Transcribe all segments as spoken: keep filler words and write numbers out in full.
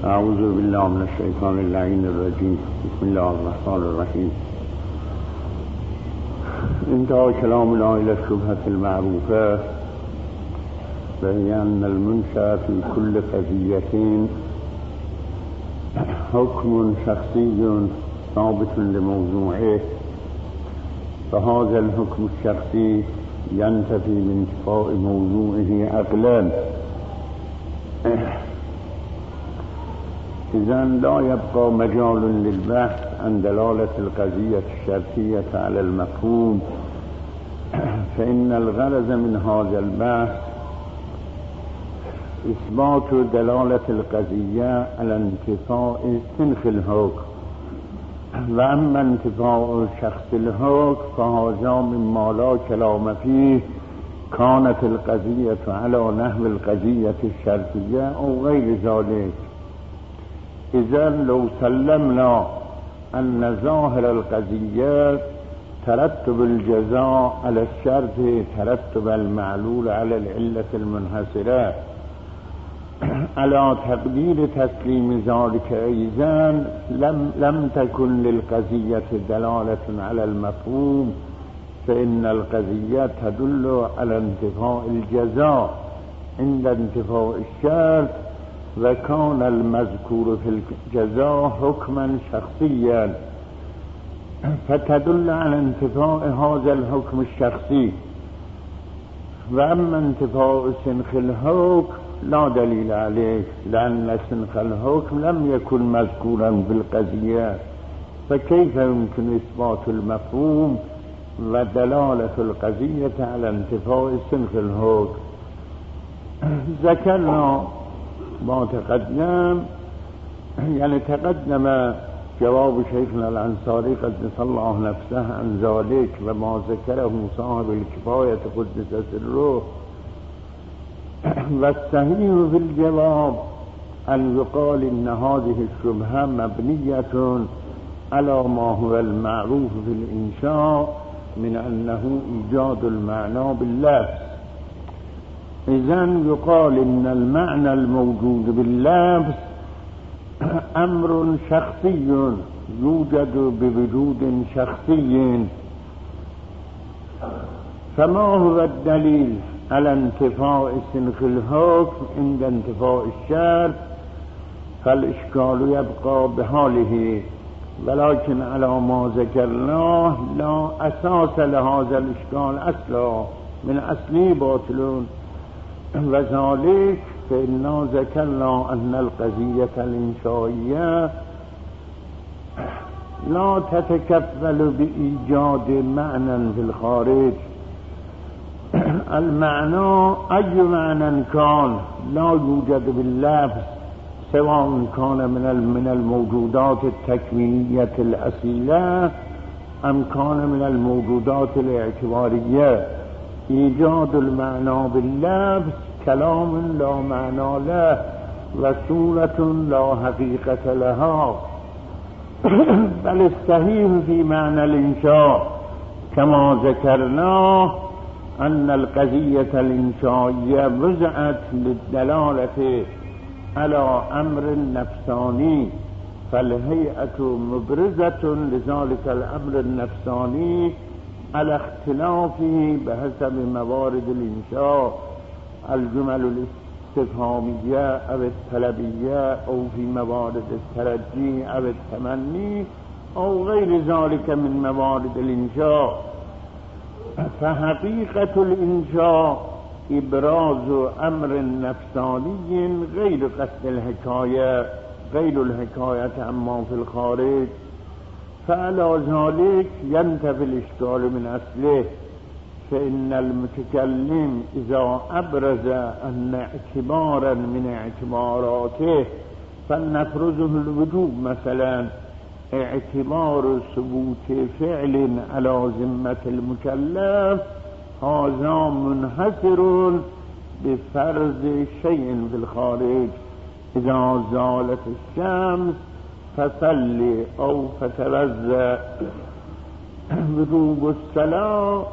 اعوذ بالله من الشیطان اللعین الرجیم. بسم الله الرحمن الرحیم. انتهى كلام الله إلى الشبهة المعروفة، وهي أن المنشأ في كل قضية حكم شخصي ثابت لموضوعه، فهذا الحكم الشخصي ينتفي بانتفاء موضوعه عقلا. إذن لا يبقى مجال للبحث عن دلالة القضية الشرطية على المفهوم، فإن الغرض من هذا البحث إثبات دلالة القضية على انتفاء سنخ الحكم، وأما انتفاء شخص الحكم فهذا مما لا كلام فيه، كانت القضية على نحو القضية الشرطية أو غير ذلك. إذن لو سلمنا أن ظاهر القضية ترتب الجزاء على الشرط ترتب المعلول على العلة المنحصرة على تقدير تسليم ذلك، إذن لم, لم تكن للقضية دلالة على المفهوم، فإن القضية تدل على انتفاء الجزاء عند انتفاء الشرط، وكان المذكور في الجزاء حكما شخصيا فتدل على انتفاء هذا الحكم الشخصي. وأما انتفاء سنخ الحكم لا دليل عليه، لأن سنخ الحكم لم يكن مذكورا في القضية، فكيف يمكن إثبات المفهوم ودلالة القضية على انتفاء سنخ الحكم؟ ذكرنا ما تقدم، يعني تقدم جواب شيخنا الأنصاري قدس الله نفسه عن ذلك، وما ذكره صاحب الكفاية قدس سره. والصحيح في الجواب أن يقال إن هذه الشبهة مبنية على ما هو المعروف في الإنشاء من أنه إيجاد المعنى باللفظ. إذن يقال إن المعنى الموجود باللفظ أمر شخصي يوجد بوجود شخصي، فما هو الدليل على انتفاء سنخ الحكم عند انتفاء الشرط؟ فالإشكال يبقى بحاله، ولكن على ما ذكرناه لا أساس لهذا الإشكال أصلا، من أصله باطل. وذلك فإننا ذكرنا أن القضية الإنشائية لا تتكفل بإيجاد معنى في الخارج. المعنى أي معنى كان لا يوجد باللفظ، سواء كان من من الموجودات التكوينية الأصيلة أم كان من الموجودات الاعتبارية. إيجاد المعنى باللفظ كلام لا معنى له وصورة لا حقيقة لها. بل الصحيح في معنى الإنشاء كما ذكرنا أن القضية الإنشائية وضعت للدلالة على أمر نفساني، فالهيئة مبرزة لذلك الأمر النفساني على اختلافه بحسب موارد الإنشاء، الجمل الاستفهامية أو الطلبية أو في موارد الترجي أو التمني أو غير ذلك من موارد الإنشاء. فحقيقة الإنشاء إبراز أمر نفساني غير قصد الحكاية، غير الحكاية عما في الخارج، فعلى ذلك ينتفي الإشكال من أصله. فإن المتكلم إذا أبرز أن اعتبارا من اعتباراته فلنفرزه الوجوب، مثلا اعتبار ثبوت فعل على ذمة المكلف، هذا منحصر بفرض شيء في الخارج. إذا زالت الشمس فصلي أو فتوضأ، وجوب الصلاة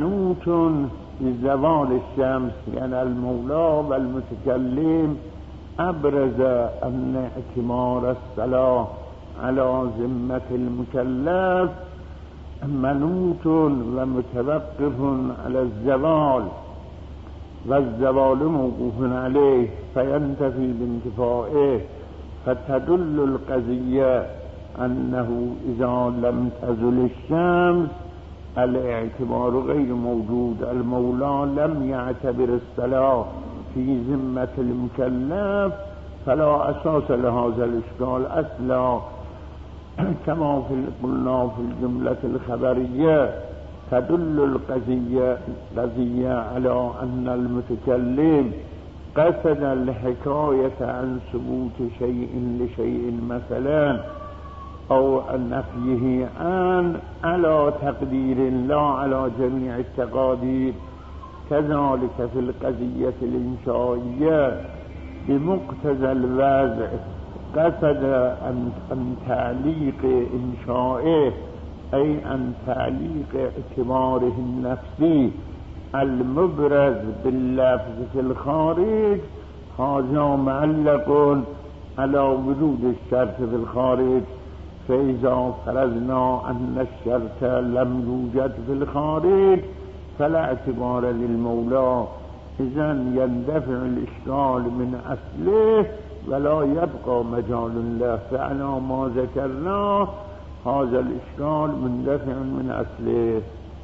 منوط بزوال الشمس، يعني المولى والمتكلم أبرز أن اعتمار الصلاة على ذمة المكلف منوط ومتوقف على الزوال، والزوال موقوف عليه فينتفي بانتفائه، فتدل القضية أنه إذا لم تزل الشمس الاعتبار غير موجود. المولى لم يعتبر الصلاة في ذمة المكلف فلا أساس لهذا الإشكال أصلا، كما قلنا في الجملة الخبرية. تدل القضية القضية على أن المتكلم قصد الحكاية عن ثبوت شيء لشيء مثلا أو نفيه عن على تقدير لا على جميع التقادير. كذلك في القضية الإنشائية بمقتضى الوضع قصد أن تعليق إنشائه أي أن تعليق اعتباره النفسي المبرز باللفظ في الخارج، هذا معلق على وجود الشرط في الخارج. فإذا فرضنا أن الشرط لم يوجد في الخارج فلا اعتبار للمولى، إذن يندفع الإشكال من أصله ولا يبقى مجال له. فعلى ما ذكرنا هذا الإشكال مندفع من أصله.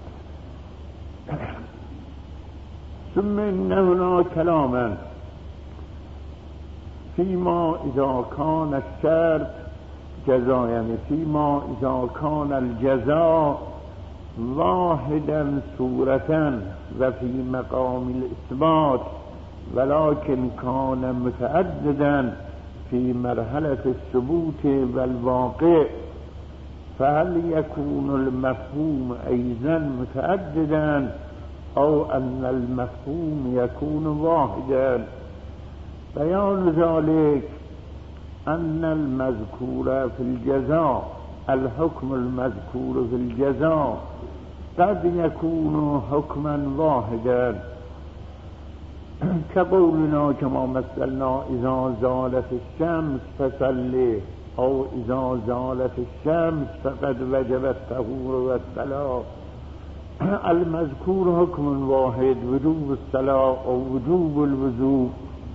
ثم إن هنا كلاما فيما إذا كان الشرط جزاء، يعني فيما إذا كان الجزاء واحدا صورة وفي مقام الإثبات، ولكن كان متعددا في مرحلة الثبوت والواقع، فهل يكون المفهوم أيضا متعددا أو أن المفهوم يكون واحدا؟ بيان ذلك أن المذكور في الجزاء، الحكم المذكور في الجزاء قد يكون حكما واحدا، كقولنا كما مثلنا إذا زالت الشمس فصلي، أو إذا زالت الشمس فقد وجب الطهور والصلاة. المذكور حكم واحد، وجوب الصلاة أو وجوب الوضوء.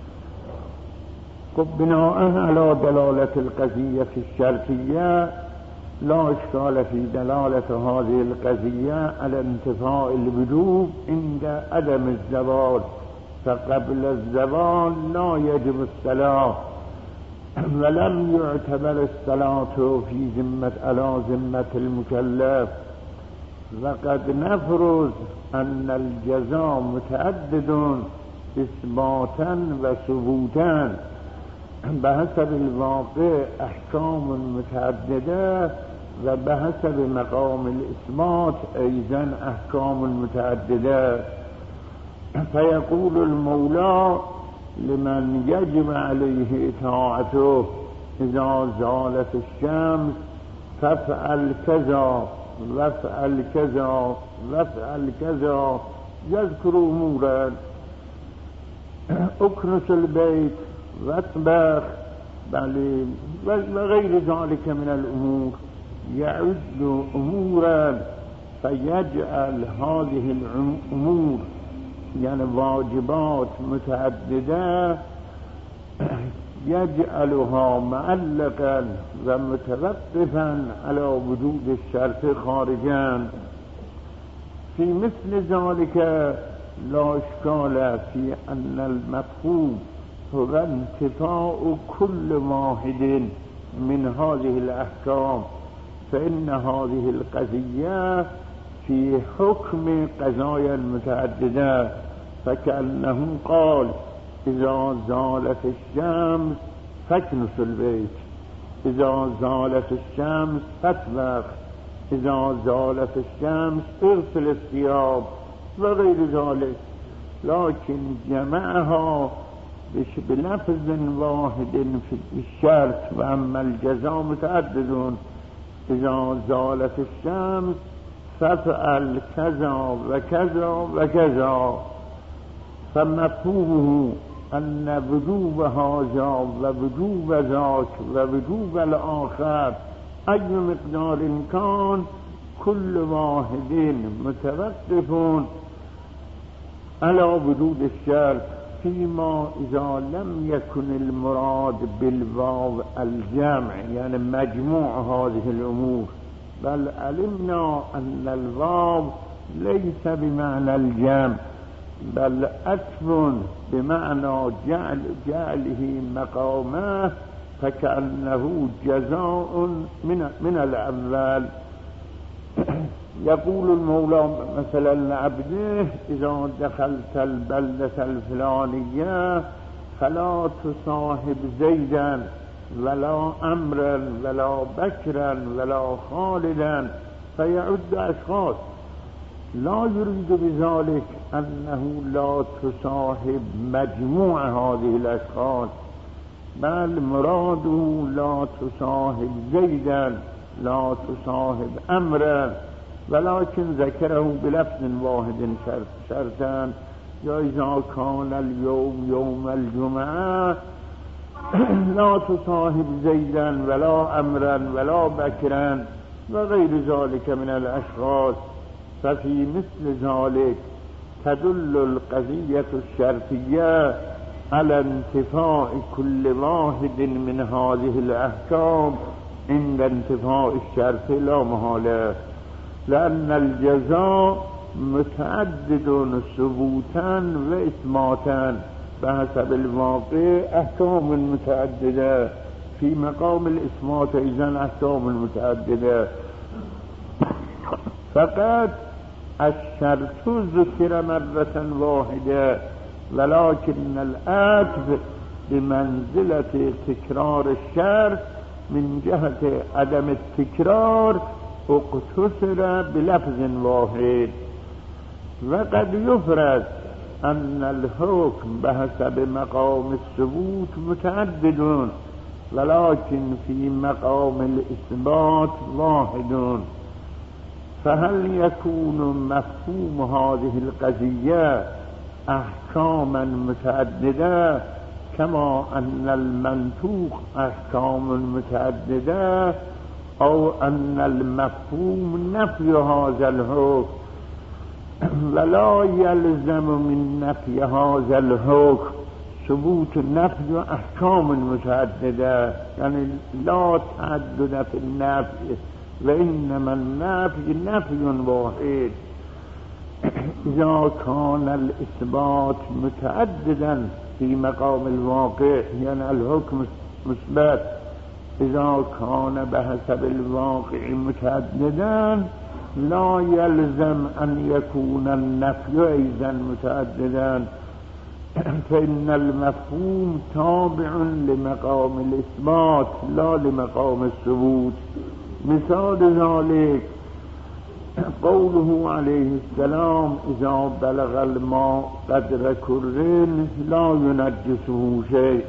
بناء على دلالة القضية الشرطية لا إشكال في دلالة هذه القضية على انتفاء الوجوب عند عدم الزوال، فقبل الزوال لا يجب الصلاة، ولم يعتبر الصلاة في ذمة على ذمة المكلف. وقد نفرض أن الجزاء متعدد إثباتا وثبوتا، بحسب الواقع أحكام متعددة، وبحسب مقام الإثبات أيضا أحكام متعددة. فيقول المولى لمن يجب عليه إطاعته إذا زالت الشمس فافعل كذا وافعل كذا وافعل كذا، يذكر أمورا: اكنس البيت واطبخ وغير ذلك من الأمور، يعد أمورا فيجعل هذه الأمور يعني واجبات متعددة يجعلها معلقا ومتوقفا على وجود الشرط خارجا. في مثل ذلك لا إشكال في أن المفهوم هو انتفاء كل واحد من هذه الأحكام، فإن هذه القضية في حكم قضايا متعددة، فكأنه قال: إذا زالت الشمس فاكنس البيت، إذا زالت الشمس فاطبخ، إذا زالت الشمس اغسل الثياب وغير ذلك، لكن جمعها بلفظ واحد في الشرط. وأما الجزاء متعدد: إذا زالت الشمس فافعل كذا وكذا وكذا، فمفهومه أن وجوب هذا ووجوب ذاك ووجوب الآخر أي مقدار كان كل واحد متوقف على وجود الشرط فيما إذا لم يكن المراد بالواو الجمع يعني مجموع هذه الأمور، بل علمنا أن الواو ليس بمعنى الجمع بل أتف بمعنى جعل جعله مقامه فكأنه جزاء من من الأول. يقول المولى مثلا لعبده إذا دخلت البلدة الفلانية فلا تصاحب زيدا ولا أمرا ولا بكرا ولا خالدا، فيعد أشخاص. لا يريد بذلك أنه لا تصاحب مجموع هذه الأشخاص، بل مراده لا تصاحب زيدا لا تصاحب أمرا، ولكن ذكره بلفظ واحد شرطا يا إذا كان اليوم يوم الجمعة لا تصاحب زيدا ولا أمرا ولا بكرا وغير ذلك من الأشخاص. ففي مثل ذلك تدل القضية الشرطية على انتفاء كل واحد من هذه الأحكام عند انتفاء الشرط لا محالة، لأن الجزاء متعدد ثبوتا وإثباتا بحسب الواقع أحكام متعددة، في مقام الإثبات إذن أحكام متعددة. فقط الشرط ذكر مرة واحدة، ولكن العطف بمنزلة تكرار الشرط من جهة عدم التكرار اقتصر بلفظ واحد. وقد يفرض أن الحكم بحسب مقام الثبوت متعدد، ولكن في مقام الإثبات واحد. فهل يكون مفهوم هذه القضية أحكاما متعددة كما أن المنطوق أحكام متعددة، أو أن المفهوم نفي هذا الحكم ولا يلزم من نفي هذا الحكم ثبوت النفي أحكام متعددة، يعني لا تعدد في النفي وإنما النفي نفي واحد. إذا كان الإثبات متعددا في مقام الواقع يعني الحكم مثبت، إذا كان بحسب الواقع متعددا لا يلزم أن يكون النفي أيضا متعددا، فإن المفهوم تابع لمقام الإثبات لا لمقام الثبوت. مثال ذلك قوله عليه السلام إذا بلغ الماء قدر كر لا ينجسه شيء،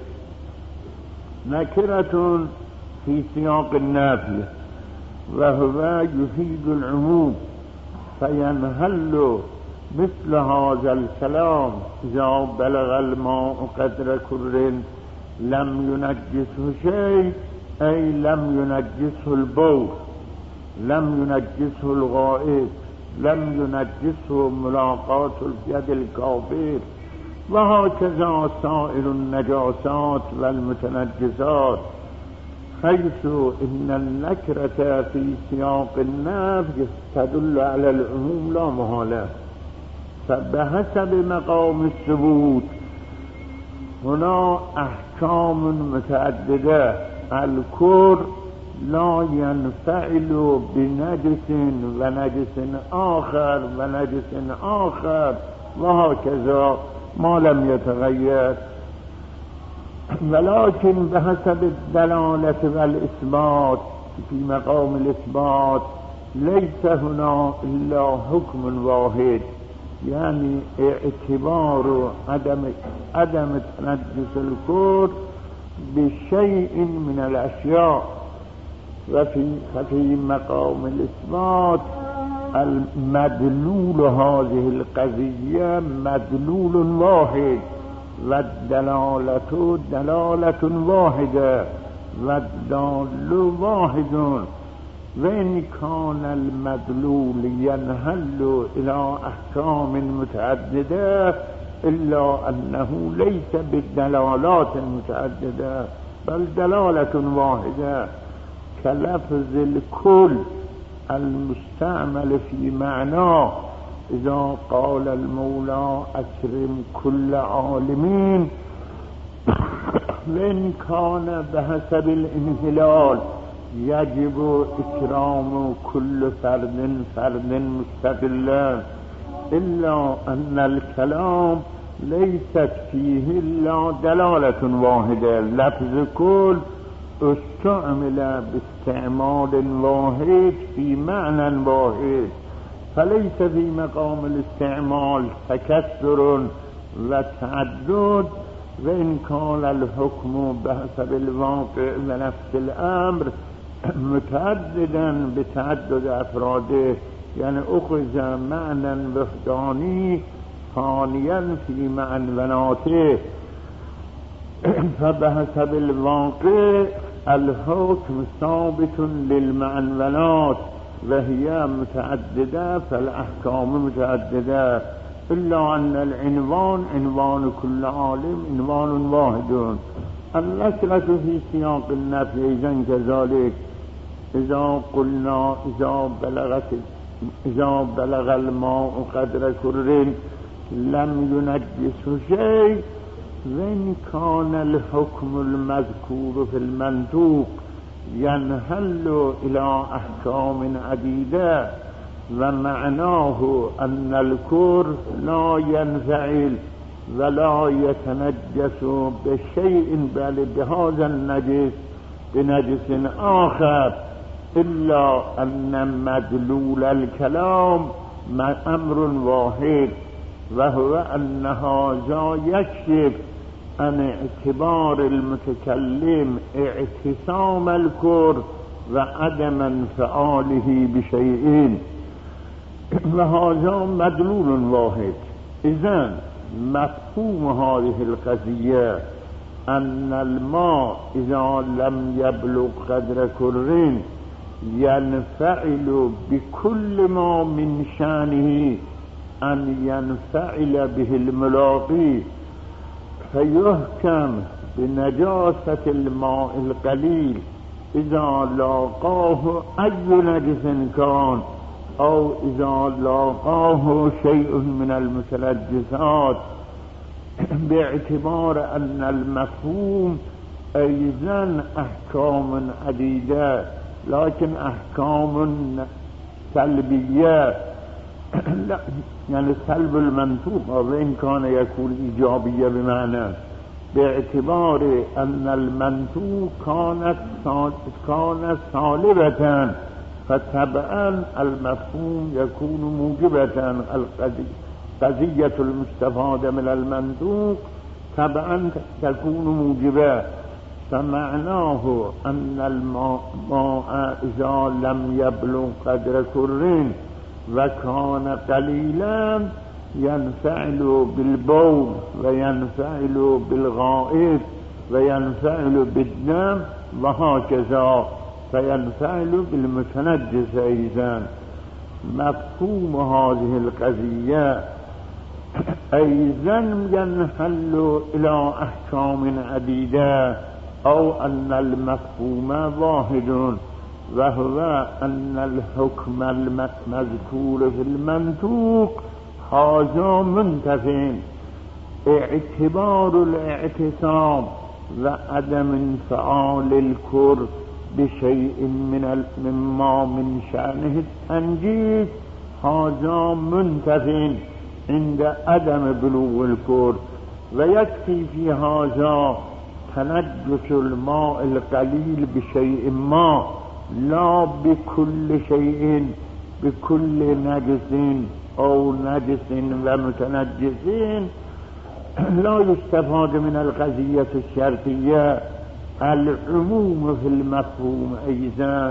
نكرة في سياق النافية وهو يفيد العموم، فينهل مثل هذا الكلام إذا بلغ الماء قدر كر لم ينجسه شيء، أي لم ينجسه البول، لم ينجسه الغائط، لم ينجسه ملاقاة اليد الكافر، وهكذا سائر النجاسات والمتنجسات، حيث إن النكرة في سياق النفي تدل على العموم لا محالة. فبحسب مقام الثبوت هنا أحكام متعددة. الكر لا ينفعل بنجس ونجس آخر ونجس آخر وهكذا ما لم يتغير، ولكن بحسب الدلالة والإثبات في مقام الإثبات ليس هنا إلا حكم واحد، يعني اعتبار عدم عدم تنجس الكر بشيء من الأشياء. وفي في مقام الإثبات المدلول هذه القضية مدلول واحد، و دلالت دلالت واحده و الدال واحد و این کان المدلول ینحل الى احکام متعدده الا انه لیس بالدلالات متعدده بل دلالت واحده كلفظ الكل المستعمل في معناه اذا قال المولى اكرم كل عالمين وإن كان بحسب الانحلال يجب اكرام كل فرد فرد مستقلا الا ان الكلام ليست فيه الا دلالة واحدة لفظ كل استعمل باستعمال واحد في معنى واحد فليس في مقام الاستعمال تكثر وتعدد وإن كان الحكم بحسب الواقع ونفس الأمر متعددا بتعدد أفراده يعني أخذ معنى وحداني ثانيا في معنوناته فبحسب الواقع الحكم ثابت للمعنونات وهي متعددة فالأحكام متعددة إلا أن العنوان عنوان كل عالم عنوان واحد النكرة في سياق النفي إذن كذلك إذا قلنا إذا بلغت إذا بلغ الماء قدر كر لم ينجس شيء وإن كان الحكم المذكور في المنطوق ينحل إلى أحكام عديدة ومعناه أن الكر لا ينفعل ولا يتنجس بشيء بل بهذا النجس بنجس آخر إلا أن مدلول الكلام أمر واحد وهو أن هذا يكشف عن اعتبار المتكلم اعتصام الكر وعدم انفعاله بشيء وهذا مدلول واحد. إذن مفهوم هذه القضية أن الماء إذا لم يبلغ قدر كر ينفعل بكل ما من شأنه أن ينفعل به الملاقي فيحكم بنجاسة الماء القليل إذا لاقاه أي نجس كان أو إذا لاقاه شيء من المتنجسات باعتبار أن المفهوم أيضا أحكام عديدة لكن أحكام سلبية لا يعني سلب المنطوق وإن كان يكون إيجابية بمعنى باعتبار أن المنطوق كانت كانت سالبة فتبعا المفهوم يكون موجبة القضية المستفادة من المنطوق تبعا تكون موجبة فمعناه أن الماء إذا لم يبلغ قدر كر وكان قليلا ينفعل بالبول وينفعل بالغائط وينفعل بالدم وهكذا فينفعل بالمتنجس أيضا. مفهوم هذه القضية أيضا ينحل إلى أحكام عديدة أو أن المفهوم واحد وهو أن الحكم المذكور في المنطوق هذا منتفع اعتبار الاعتصام وعدم انفعال الكر بشيء من مما من شأنه التنجيس هذا منتفع عند عدم بلوغ الكر ويكفي في هذا تنجس الماء القليل بشيء ما لا بكل شيء بكل نجس أو نجس ومتنجسين. لا يستفاد من القضية الشرطية العموم في المفهوم أيضا.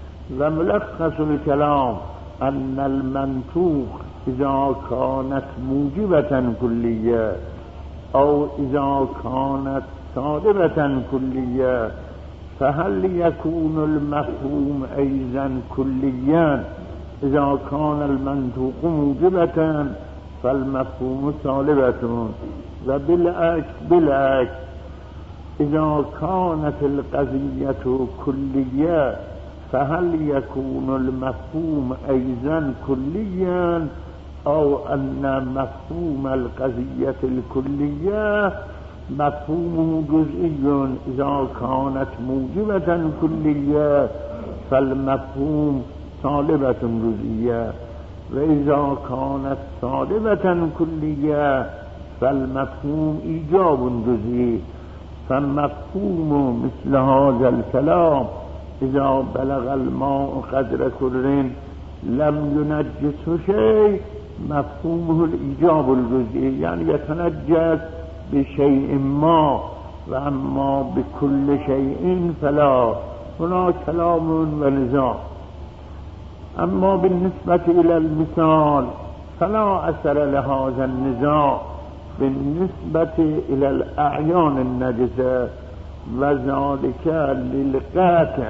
وملخص الكلام أن المنطوق إذا كانت موجبة كلية او اذا كانت صادبة كلية فهل يكون المفهوم ايضا كليا؟ اذا كان المنطوق موجبة فالمفهوم سالبة، وبالعكس بالعكس اذا كانت القضية كلية فهل يكون المفهوم ايضا كليا، او ان مفهوم القضية الكلية مفهومه جزئي؟ اذا كانت موجبة كلية فالمفهوم سالبة جزئية، واذا كانت سالبة كلية فالمفهوم ايجاب جزئي. فمفهوم مثل هذا الكلام اذا بلغ الماء قدر كر لم ينجسه شيء مفهومه الايجاب الجزئي، يعني يتنجس بشيء ما، واما بكل شيء فلا. هنا كلام ونزاع. اما بالنسبة الى المثال فلا اثر لهذا النزاع بالنسبة الى الاعيان النجسة، وذلك للقاطع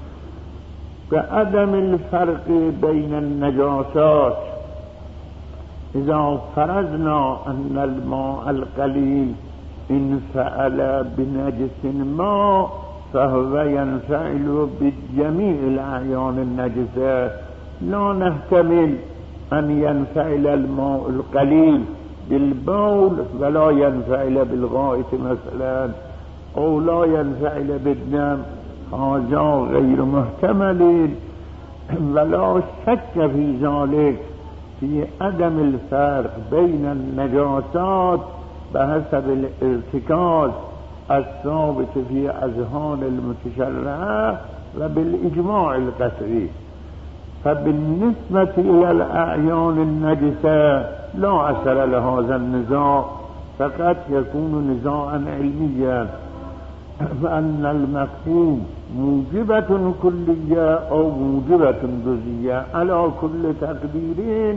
بعدم الفرق بين النجاسات. اذا فرضنا ان الماء القليل انفعل بنجس ما فهو ينفعل بجميع الاعيان النجسة، لا نحتمل ان ينفعل الماء القليل بالبول ولا ينفعل بالغائط مثلا، او لا ينفعل بالدم، هذا غير محتمل. ولا شك في ذلك في عدم الفرق بين النجاسات بحسب الارتكاز الثابت في اذهان المتشرعة وبالاجماع القطعي. فبالنسبة الى الاعيان النجسة لا اثر لهذا النزاع، فقط يكون نزاعا علميا، فان المفهوم موجبة كلية او موجبة جزئية. على كل تقدير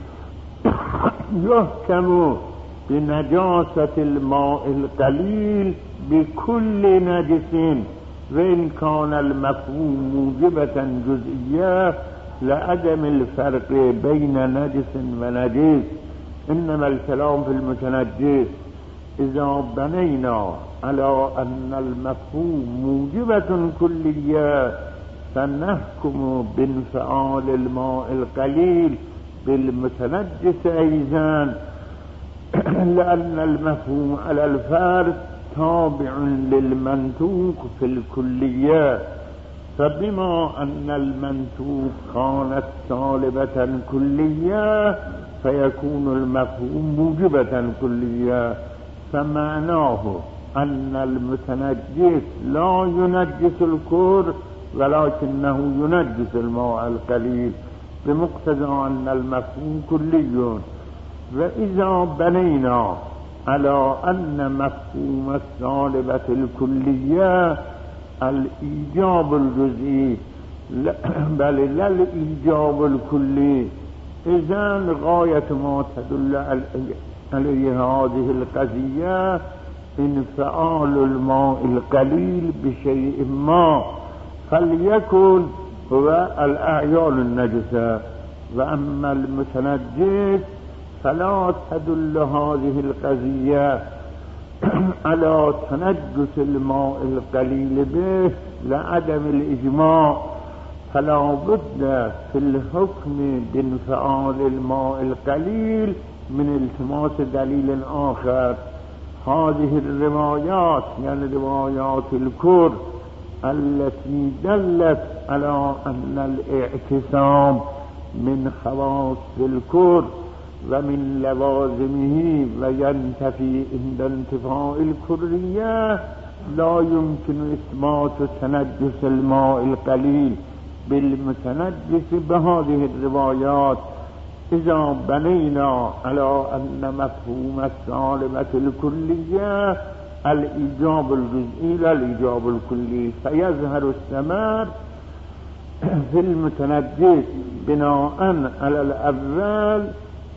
يحكم بنجاسة الماء القليل بكل نجس، وإن كان المفهوم موجبة جزئية لعدم الفرق بين نجس ونجس. إنما الكلام في المتنجس. إذا بنينا على أن المفهوم موجبة كلية فنحكم بانفعال الماء القليل بالمتنجس أيضا، لأن المفهوم على الفرد تابع للمنطوق في الكلية. فبما أن المنطوق كانت سالبة كلية فيكون المفهوم موجبة كلية، فمعناه أن المتنجس لا ينجس الكر ولكنه ينجس الماء القليل، بمقتضى أن المفهوم كلي. وإذا بنينا على أن مفهوم السالبة الكلية الإيجاب الجزئي بل لا الإيجاب الكلي، إذن غاية ما تدل عليه هذه القضية انفعال الماء القليل بشيء ما، فليكن هو الأعيان النجسة. وأما المتنجس فلا تدل هذه القضية على تنجس الماء القليل به لعدم الإجماع، فلا بد في الحكم بانفعال الماء القليل من التماس دليل آخر. هذه الروايات يعني روايات الكر التي دلت على أن الاعتصام من خواص الكر ومن لوازمه وينتفي عند انتفاء الكرية، لا يمكن إثبات تنجس الماء القليل بالمتنجس بهذه الروايات. إذا بنينا على أن مفهوم السالبة الكلية الإيجاب الجزئي لا الإيجاب الكلي، فيظهر الثمر في المتنجس بناء على الأول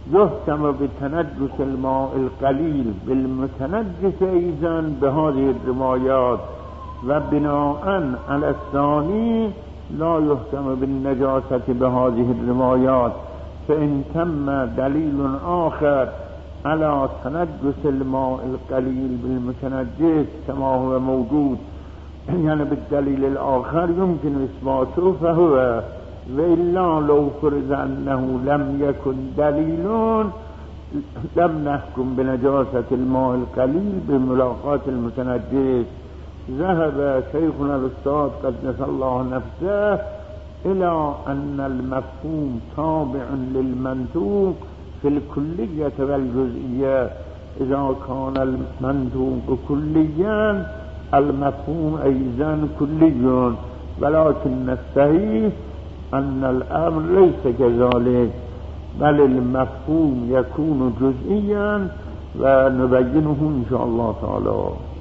يحكم بتنجس الماء القليل بالمتنجس أيضا بهذه الروايات، وبناء على الثاني لا يحكم بالنجاسة بهذه الروايات، فإن تم دليل آخر على تنجس الماء القليل بالمتنجس كما هو موجود يعني بالدليل الآخر يمكن إثباته فهو، وإلا لو فرض أنه لم يكن دليل لم نحكم بنجاسة الماء القليل بملاقاة المتنجس. ذهب شيخنا الأستاذ قدس الله نفسه إلى أن المفهوم تابع للمنطوق في الكلية والجزئية، إذا كان المنطوق كليا المفهوم أيضا كلي، ولكن الصحيح أن الأمر ليس كذلك، بل المفهوم يكون جزئيا ونبينه إن شاء الله تعالى.